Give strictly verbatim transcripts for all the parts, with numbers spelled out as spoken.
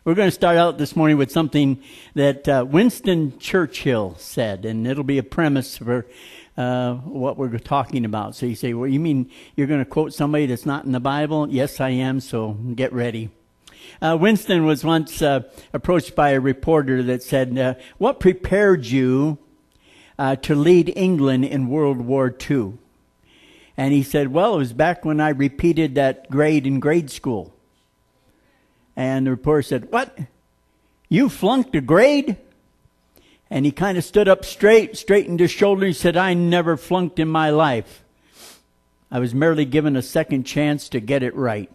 We're going to start out this morning with something that uh, Winston Churchill said, and it'll be a premise for uh, what we're talking about. So you say, well, you mean you're going to quote somebody that's not in the Bible? Yes, I am, so get ready. Uh, Winston was once uh, approached by a reporter that said, uh, what prepared you uh, to lead England in World War Two? And he said, well, it was back when I repeated that grade in grade school. And the reporter said, what? You flunked a grade? And he kind of stood up straight, straightened his shoulders. He said, I never flunked in my life. I was merely given a second chance to get it right.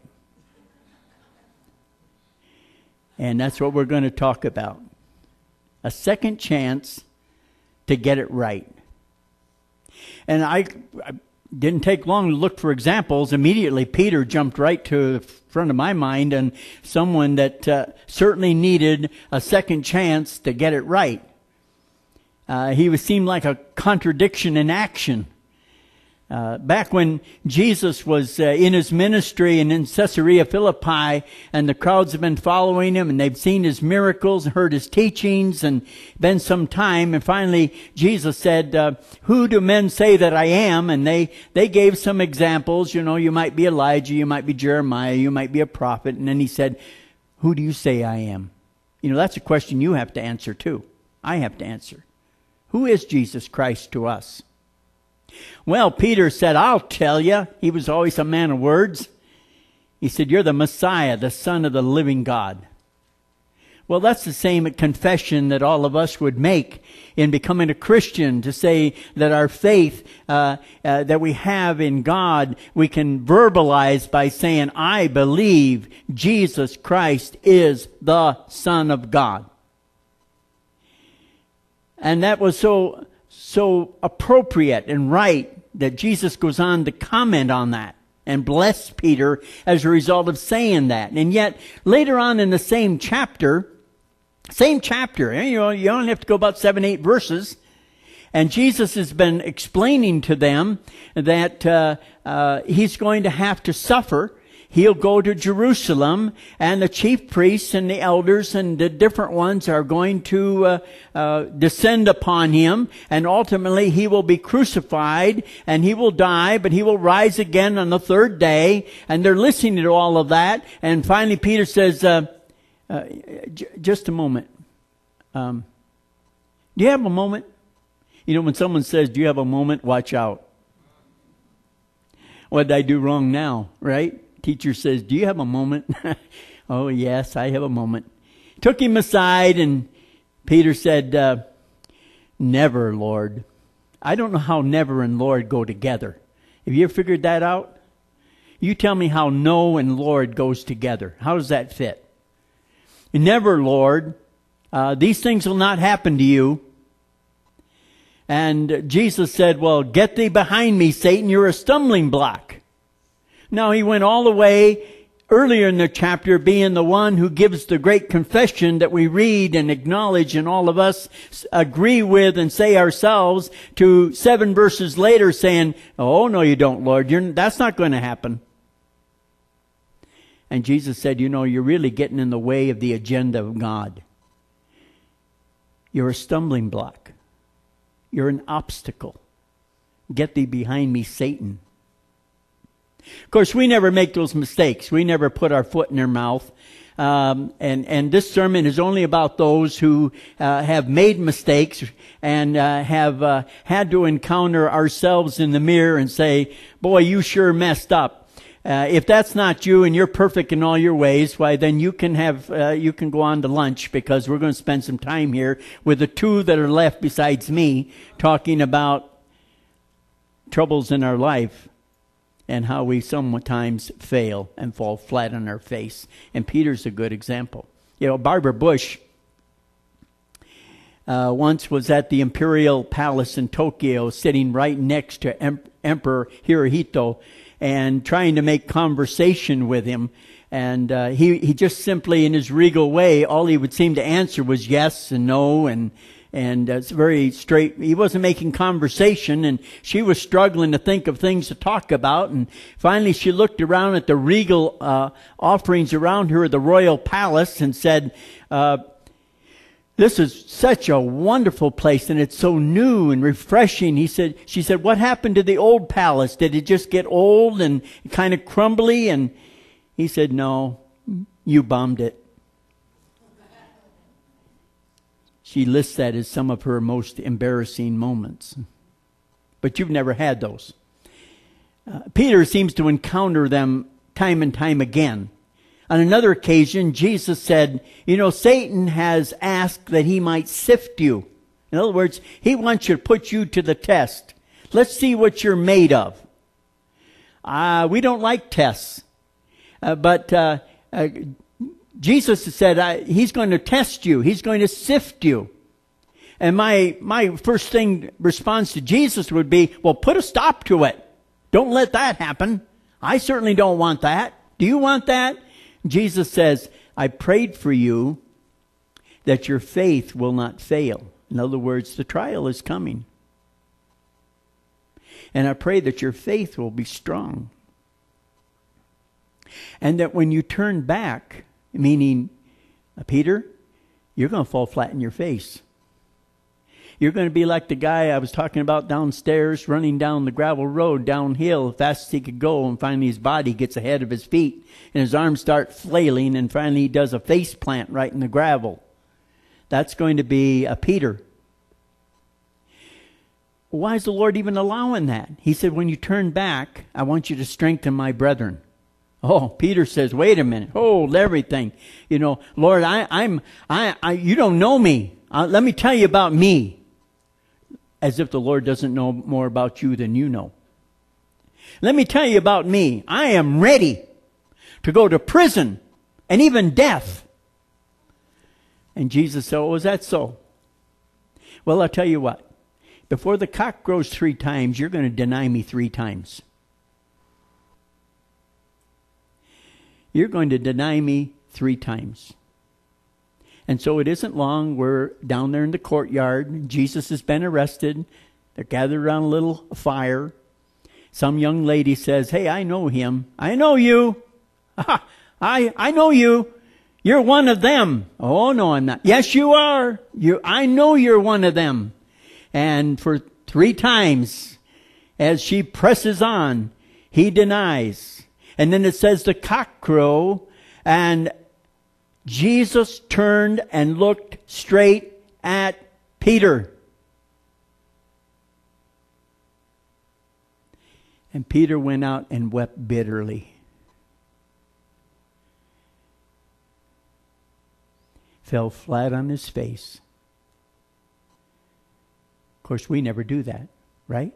And that's what we're going to talk about. A second chance to get it right. And I... I didn't take long to look for examples. Immediately, Peter jumped right to the front of my mind, and someone that uh, certainly needed a second chance to get it right. Uh, he was, seemed like a contradiction in action. Uh, back when Jesus was uh, in his ministry and in Caesarea Philippi, and the crowds have been following him, and they've seen his miracles and heard his teachings, and been some time, and finally Jesus said, uh, who do men say that I am? And they, they gave some examples. You know, you might be Elijah, you might be Jeremiah, you might be a prophet. And then he said, who do you say I am? You know, that's a question you have to answer too. I have to answer. Who is Jesus Christ to us? Well, Peter said, I'll tell you. He was always a man of words. He said, you're the Messiah, the Son of the living God. Well, that's the same confession that all of us would make in becoming a Christian, to say that our faith uh, uh, that we have in God, we can verbalize by saying, I believe Jesus Christ is the Son of God. And that was so... so appropriate and right that Jesus goes on to comment on that and bless Peter as a result of saying that. And yet, later on in the same chapter, same chapter, you know, you only have to go about seven, eight verses, and Jesus has been explaining to them that uh, uh, he's going to have to suffer. He'll go to Jerusalem, and the chief priests and the elders and the different ones are going to uh, uh, descend upon him, and ultimately he will be crucified, and he will die, but he will rise again on the third day. And they're listening to all of that, and finally Peter says, uh, uh, j- just a moment. Um, do you have a moment? You know, when someone says, do you have a moment? Watch out. What did I do wrong now, right? Teacher says, do you have a moment? Oh, yes, I have a moment. Took him aside, and Peter said, uh, never, Lord. I don't know how never and Lord go together. Have you ever figured that out? You tell me how no and Lord goes together. How does that fit? Never, Lord. Uh, these things will not happen to you. And Jesus said, well, get thee behind me, Satan. You're a stumbling block. Now, he went all the way earlier in the chapter, being the one who gives the great confession that we read and acknowledge, and all of us agree with and say ourselves, to seven verses later saying, oh, no, you don't, Lord. You're, that's not going to happen. And Jesus said, you know, you're really getting in the way of the agenda of God. You're a stumbling block. You're an obstacle. Get thee behind me, Satan. Of course, we never make those mistakes. We never put our foot in their mouth. Um, and, and this sermon is only about those who uh, have made mistakes and uh, have uh, had to encounter ourselves in the mirror and say, boy, you sure messed up. Uh, if that's not you and you're perfect in all your ways, why then you can have uh, you can go on to lunch, because we're going to spend some time here with the two that are left besides me talking about troubles in our life. And how we sometimes fail and fall flat on our face. And Peter's a good example. You know, Barbara Bush uh, once was at the Imperial Palace in Tokyo, sitting right next to em- Emperor Hirohito, and trying to make conversation with him. And uh, he, he just simply, in his regal way, all he would seem to answer was yes and no, and and uh, it's very straight. He wasn't making conversation, and she was struggling to think of things to talk about. And finally, she looked around at the regal uh, offerings around her at the royal palace and said, uh, "This is such a wonderful place, and it's so new and refreshing." He said, "She said, what happened to the old palace? Did it just get old and kind of crumbly?" And he said, "No, you bombed it." She lists that as some of her most embarrassing moments. But you've never had those. Uh, Peter seems to encounter them time and time again. On another occasion, Jesus said, you know, Satan has asked that he might sift you. In other words, he wants you to put you to the test. Let's see what you're made of. Uh, we don't like tests. Uh, but uh, uh, Jesus said uh, he's going to test you. He's going to sift you. And my my first thing response to Jesus would be, well, put a stop to it. Don't let that happen. I certainly don't want that. Do you want that? Jesus says, I prayed for you that your faith will not fail. In other words, the trial is coming. And I pray that your faith will be strong. And that when you turn back, meaning, Peter, you're going to fall flat in your face. You're going to be like the guy I was talking about downstairs, running down the gravel road downhill as fast as he could go, and finally his body gets ahead of his feet, and his arms start flailing, and finally he does a face plant right in the gravel. That's going to be a Peter. Why is the Lord even allowing that? He said, when you turn back, I want you to strengthen my brethren. Oh, Peter says, wait a minute, hold everything. You know, Lord, I, I'm, I, I, you don't know me. Uh, let me tell you about me. As if the Lord doesn't know more about you than you know. Let me tell you about me. I am ready to go to prison and even death. And Jesus said, oh, is that so? Well, I'll tell you what. Before the cock crows three times, you're going to deny me three times. You're going to deny me three times. And so it isn't long. We're down there in the courtyard. Jesus has been arrested. They're gathered around a little fire. Some young lady says, hey, I know him. I know you. I, I know you. You're one of them. Oh, no, I'm not. Yes, you are. You, I know you're one of them. And for three times, as she presses on, he denies. And then it says the cock crow, and Jesus turned and looked straight at Peter. And Peter went out and wept bitterly. Fell flat on his face. Of course, we never do that, right?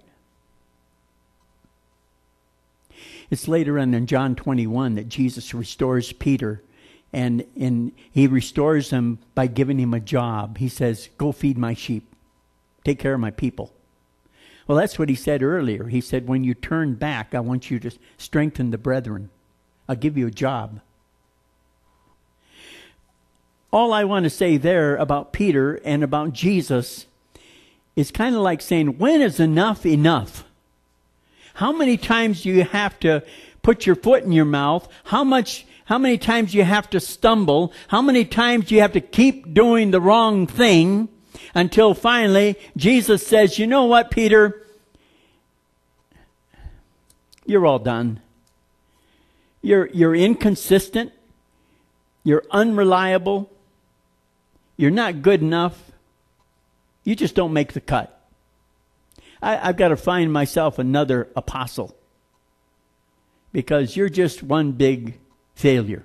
It's later on in John twenty-one that Jesus restores Peter. And, and he restores him by giving him a job. He says, go feed my sheep. Take care of my people. Well, that's what he said earlier. He said, when you turn back, I want you to strengthen the brethren. I'll give you a job. All I want to say there about Peter and about Jesus is kind of like saying, when is enough enough? How many times do you have to put your foot in your mouth? How much... How many times you have to stumble? How many times you have to keep doing the wrong thing until finally Jesus says, you know what, Peter? You're all done. You're, you're inconsistent. You're unreliable. You're not good enough. You just don't make the cut. I, I've got to find myself another apostle because you're just one big failure.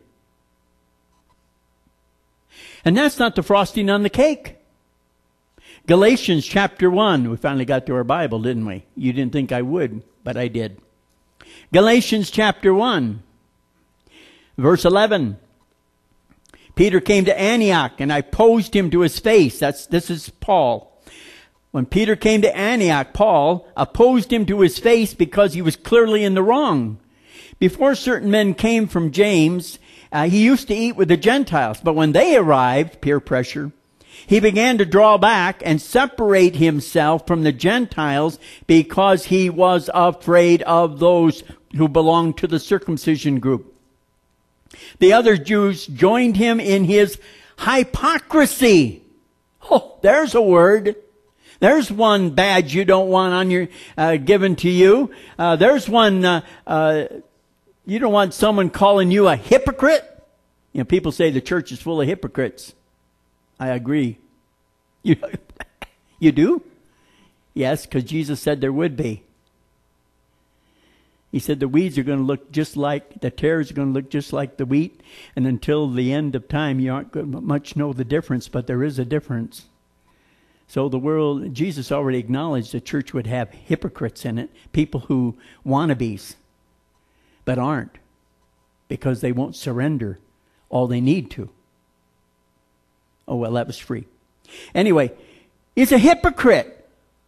And that's not the frosting on the cake. Galatians chapter one. We finally got to our Bible, didn't we? You didn't think I would, but I did. Galatians chapter one. Verse eleven. Peter came to Antioch and I opposed him to his face. That's, this is Paul. When Peter came to Antioch, Paul opposed him to his face because he was clearly in the wrong. Before certain men came from James, uh, he used to eat with the Gentiles. But when they arrived, peer pressure, He began to draw back and separate himself from the Gentiles because he was afraid of those who belonged to the circumcision group. The other Jews joined him in his hypocrisy. Oh, there's a word. There's one badge you don't want on your uh, given to you. Uh, there's one uh, uh, you don't want someone calling you a hypocrite. You know, people say the church is full of hypocrites. I agree. You, you do? Yes, because Jesus said there would be. He said the weeds are going to look just like, the tares are going to look just like the wheat. And until the end of time, you aren't going to much know the difference, but there is a difference. So the world, Jesus already acknowledged the church would have hypocrites in it, people who wannabes, but aren't, because they won't surrender all they need to. Oh, well, that was free. Anyway, he's a hypocrite.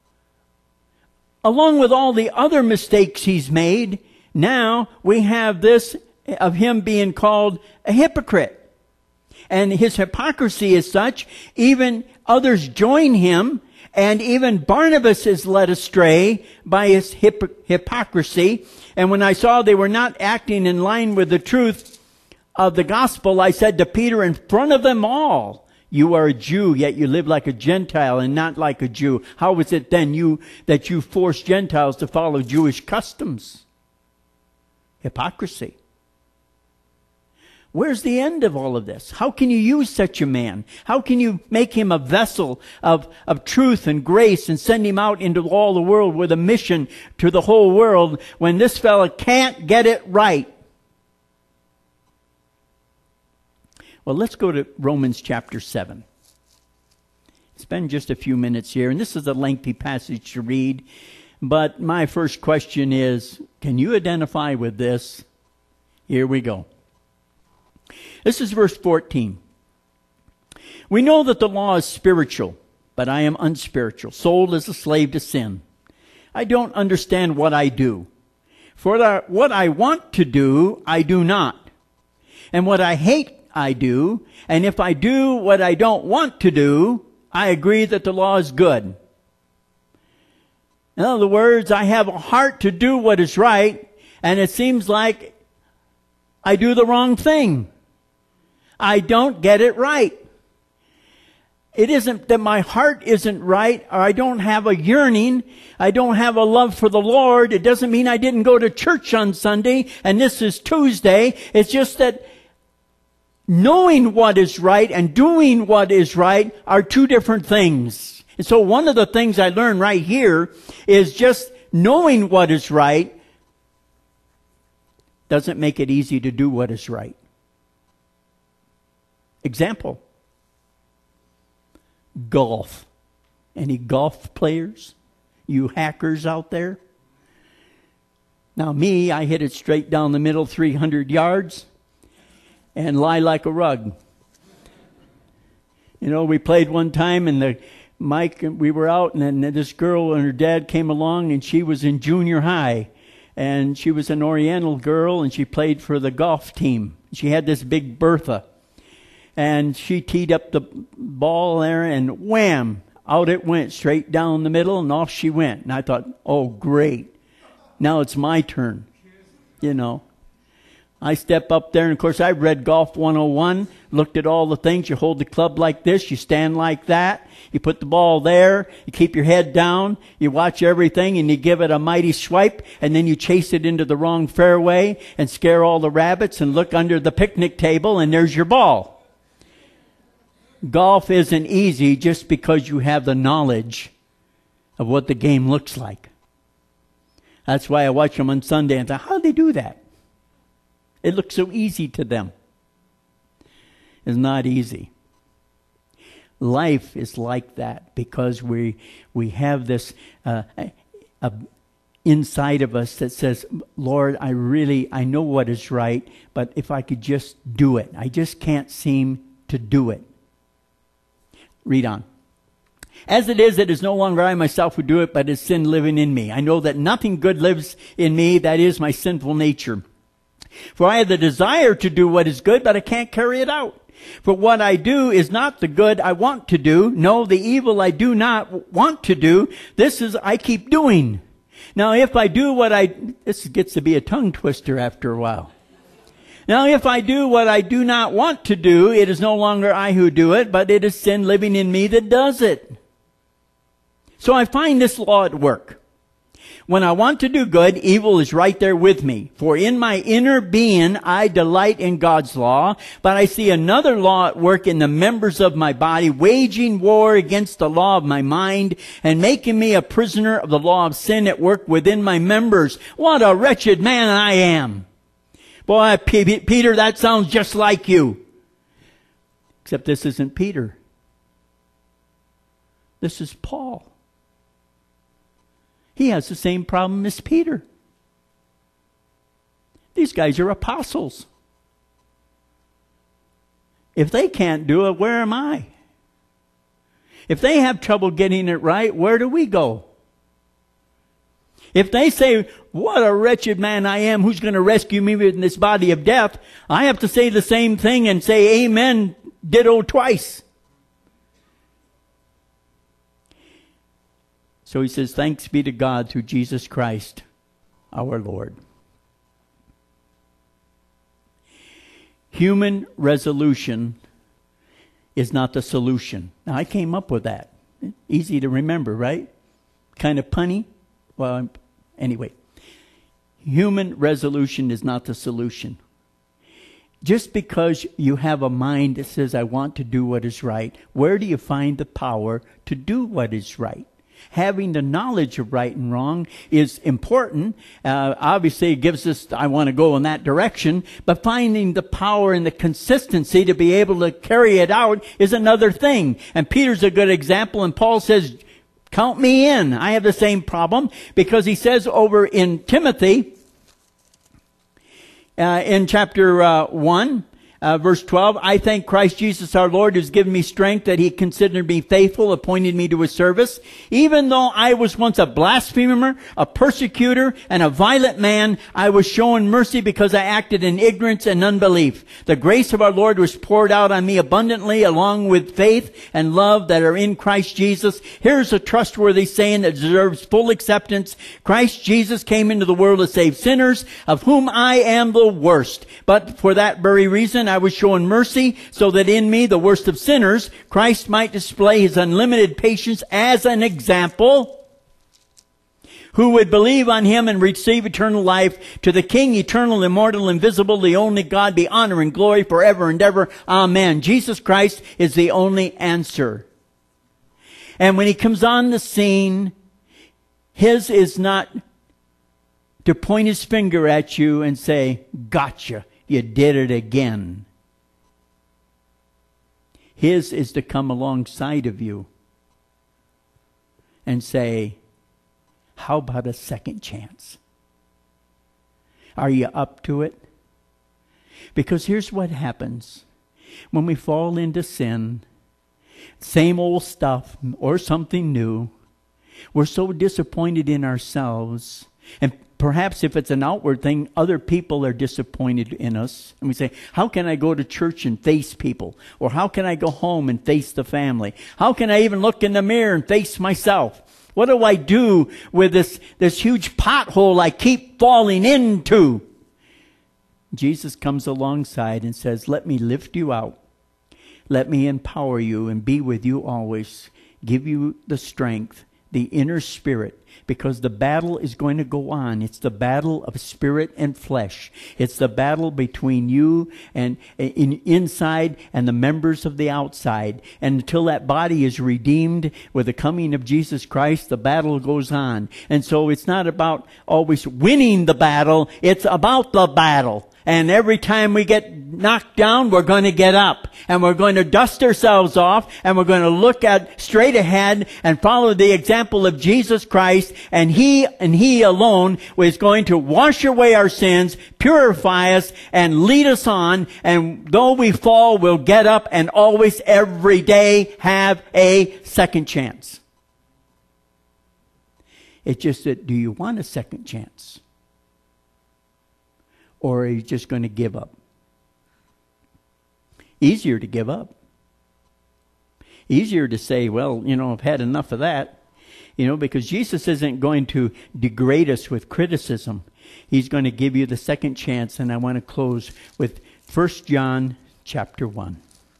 Along with all the other mistakes he's made, now we have this of him being called a hypocrite. And his hypocrisy is such, even others join him, and even Barnabas is led astray by his hip- hypocrisy. And when I saw they were not acting in line with the truth of the gospel, I said to Peter in front of them all, you are a Jew, yet you live like a Gentile and not like a Jew. How is it then you that you force Gentiles to follow Jewish customs? Hypocrisy. Where's the end of all of this? How can you use such a man? How can you make him a vessel of, of truth and grace and send him out into all the world with a mission to the whole world when this fella can't get it right? Well, let's go to Romans chapter seven. Spend just a few minutes here, and this is a lengthy passage to read, but my first question is, can you identify with this? Here we go. This is verse fourteen. We know that the law is spiritual, but I am unspiritual, sold as a slave to sin. I don't understand what I do. For what I want to do, I do not. And what I hate, I do. And if I do what I don't want to do, I agree that the law is good. In other words, I have a heart to do what is right, and it seems like I do the wrong thing. I don't get it right. It isn't that my heart isn't right, or I don't have a yearning, I don't have a love for the Lord. It doesn't mean I didn't go to church on Sunday, and this is Tuesday. It's just that knowing what is right and doing what is right are two different things. And so one of the things I learned right here is just knowing what is right doesn't make it easy to do what is right. Example. Golf. Any golf players? You hackers out there? Now me, I hit it straight down the middle three hundred yards and lie like a rug. You know, we played one time and the Mike, we were out, and then this girl and her dad came along, and she was in junior high, and she was an Oriental girl, and she played for the golf team. She had this big Bertha, and she teed up the ball there, and wham, out it went, straight down the middle, and off she went. And I thought, oh, great. Now it's my turn, you know. I step up there, and of course I read Golf one oh one, looked at all the things. You hold the club like this, you stand like that, you put the ball there, you keep your head down, you watch everything, and you give it a mighty swipe, and then you chase it into the wrong fairway and scare all the rabbits and look under the picnic table, and there's your ball. Golf isn't easy just because you have the knowledge of what the game looks like. That's why I watch them on Sunday and think, how do they do that? It looks so easy to them. It's not easy. Life is like that because we we have this uh, uh, inside of us that says, Lord, I really, I know what is right, but if I could just do it. I just can't seem to do it. Read on. As it is, it is no longer I myself who do it, but it's sin living in me. I know that nothing good lives in me, that is my sinful nature. For I have the desire to do what is good, but I can't carry it out. For what I do is not the good I want to do. No, the evil I do not want to do, this is I keep doing. Now, if I do what I, this gets to be a tongue twister after a while. Now, if I do what I do not want to do, it is no longer I who do it, but it is sin living in me that does it. So I find this law at work. When I want to do good, evil is right there with me. For in my inner being, I delight in God's law, but I see another law at work in the members of my body, waging war against the law of my mind and making me a prisoner of the law of sin at work within my members. What a wretched man I am. Boy, P- Peter, that sounds just like you. Except this isn't Peter. This is Paul. He has the same problem as Peter. These guys are apostles. If they can't do it, where am I? If they have trouble getting it right, where do we go? If they say, what a wretched man I am, who's going to rescue me from this body of death? I have to say the same thing and say amen, ditto twice. So he says, thanks be to God through Jesus Christ, our Lord. Human resolution is not the solution. Now, I came up with that. Easy to remember, right? Kind of punny. Well, anyway. Human resolution is not the solution. Just because you have a mind that says, I want to do what is right, where do you find the power to do what is right? Having the knowledge of right and wrong is important. Uh, obviously, it gives us, I want to go in that direction. But finding the power and the consistency to be able to carry it out is another thing. And Peter's a good example. And Paul says, count me in. I have the same problem. Because he says over in Timothy, uh, in chapter uh, one, Uh, verse twelve, I thank Christ Jesus our Lord who's given me strength that he considered me faithful, appointed me to his service. Even though I was once a blasphemer, a persecutor, and a violent man, I was shown mercy because I acted in ignorance and unbelief. The grace of our Lord was poured out on me abundantly along with faith and love that are in Christ Jesus. Here's a trustworthy saying that deserves full acceptance. Christ Jesus came into the world to save sinners, of whom I am the worst. But for that very reason, I was shown mercy so that in me, the worst of sinners, Christ might display his unlimited patience as an example. Who would believe on him and receive eternal life? To the King, eternal, immortal, invisible, the only God, be honor and glory forever and ever. Amen. Jesus Christ is the only answer. And when he comes on the scene, his is not to point his finger at you and say, gotcha. You did it again. His is to come alongside of you and say, how about a second chance? Are you up to it? Because here's what happens. When we fall into sin, same old stuff or something new, we're so disappointed in ourselves. And perhaps if it's an outward thing, other people are disappointed in us. And we say, how can I go to church and face people? Or how can I go home and face the family? How can I even look in the mirror and face myself? What do I do with this, this huge pothole I keep falling into? Jesus comes alongside and says, let me lift you out. Let me empower you and be with you always. Give you the strength, the inner spirit, because the battle is going to go on. It's the battle of spirit and flesh. It's the battle between you and in, inside and the members of the outside. And until that body is redeemed with the coming of Jesus Christ, the battle goes on. And so it's not about always winning the battle. It's about the battle. And every time we get knocked down, we're going to get up. And we're going to dust ourselves off. And we're going to look at straight ahead and follow the example of Jesus Christ. And He and He alone is going to wash away our sins, purify us, and lead us on. And though we fall, we'll get up and always, every day, have a second chance. It's just that, do you want a second chance? Or are you just going to give up? Easier to give up. Easier to say, well, you know, I've had enough of that. You know, because Jesus isn't going to degrade us with criticism. He's going to give you the second chance. And I want to close with First John chapter one.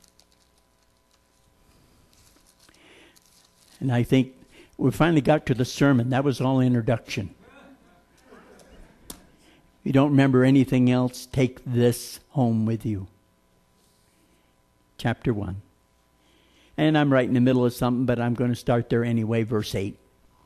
And I think we finally got to the sermon. That was all introduction. If you don't remember anything else, take this home with you. Chapter one. And I'm right in the middle of something, but I'm going to start there anyway. Verse eight.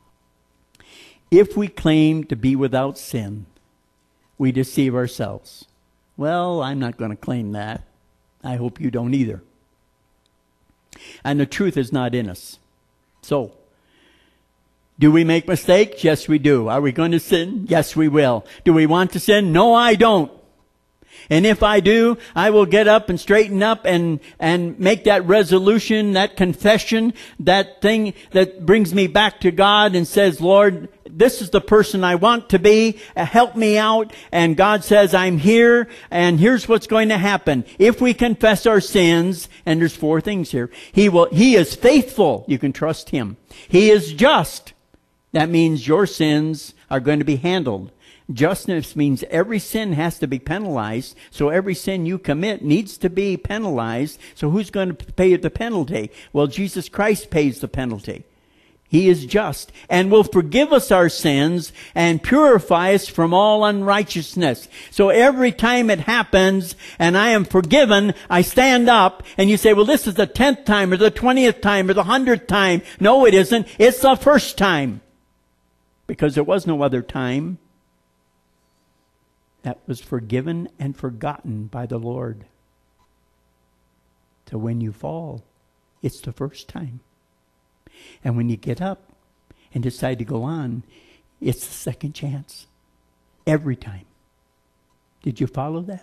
If we claim to be without sin, we deceive ourselves. Well, I'm not going to claim that. I hope you don't either. And the truth is not in us. So, do we make mistakes? Yes, we do. Are we going to sin? Yes, we will. Do we want to sin? No, I don't. And if I do, I will get up and straighten up and, and make that resolution, that confession, that thing that brings me back to God and says, Lord, this is the person I want to be. Help me out. And God says, I'm here. And here's what's going to happen. If we confess our sins, and there's four things here. He will, He is faithful. You can trust Him. He is just. That means your sins are going to be handled. Justness means every sin has to be penalized. So every sin you commit needs to be penalized. So who's going to pay the penalty? Well, Jesus Christ pays the penalty. He is just and will forgive us our sins and purify us from all unrighteousness. So every time it happens and I am forgiven, I stand up and you say, well, this is the tenth time or the twentieth time or the hundredth time. No, it isn't. It's the first time. Because there was no other time that was forgiven and forgotten by the Lord. So when you fall, it's the first time. And when you get up and decide to go on, it's the second chance. Every time. Did you follow that?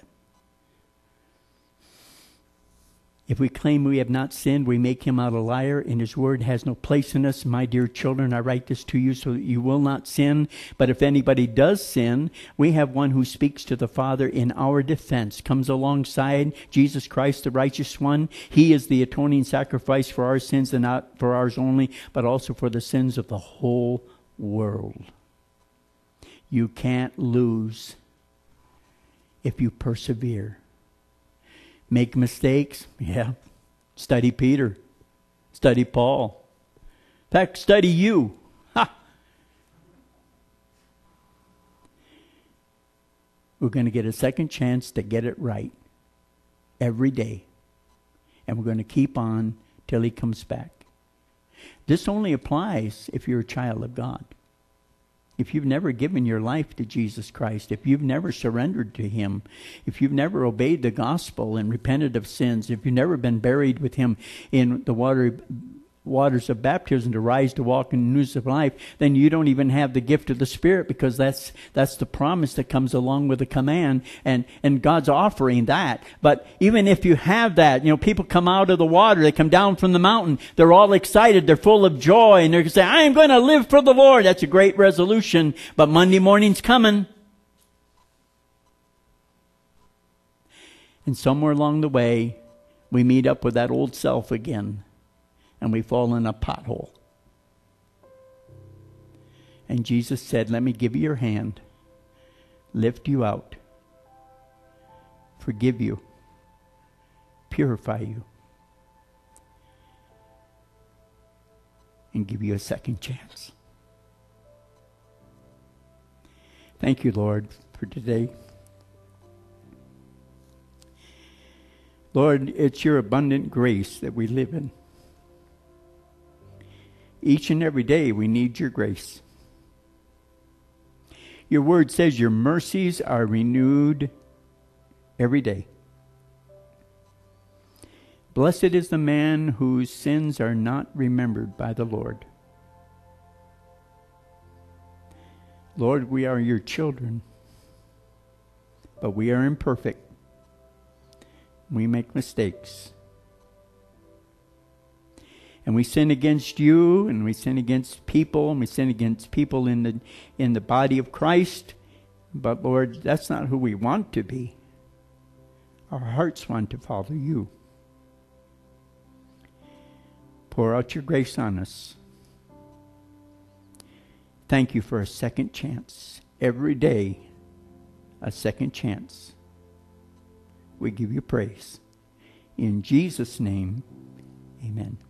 If we claim we have not sinned, we make Him out a liar, and His word has no place in us. My dear children, I write this to you so that you will not sin. But if anybody does sin, we have one who speaks to the Father in our defense, comes alongside Jesus Christ, the righteous one. He is the atoning sacrifice for our sins, and not for ours only, but also for the sins of the whole world. You can't lose if you persevere. Make mistakes? Yeah. Study Peter. Study Paul. In fact, study you. Ha! We're going to get a second chance to get it right every day. And we're going to keep on till He comes back. This only applies if you're a child of God. If you've never given your life to Jesus Christ, if you've never surrendered to Him, if you've never obeyed the gospel and repented of sins, if you've never been buried with Him in the water, waters of baptism to rise to walk in the news of life, then you don't even have the gift of the Spirit, because that's that's the promise that comes along with the command, and, and God's offering that. But even if you have that, you know, people come out of the water, they come down from the mountain, they're all excited, they're full of joy, and they're going to say, I am going to live for the Lord. That's a great resolution, but Monday morning's coming. And somewhere along the way, we meet up with that old self again. And we fall in a pothole. And Jesus said, let me give you your hand, lift you out, forgive you, purify you, and give you a second chance. Thank you, Lord, for today. Lord, it's your abundant grace that we live in. Each and every day we need your grace. Your word says your mercies are renewed every day. Blessed is the man whose sins are not remembered by the Lord. Lord, we are your children, but we are imperfect. We make mistakes. And we sin against you, and we sin against people, and we sin against people in the in the body of Christ. But Lord, that's not who we want to be. Our hearts want to follow you. Pour out your grace on us. Thank you for a second chance. Every day, a second chance. We give you praise. In Jesus' name, amen.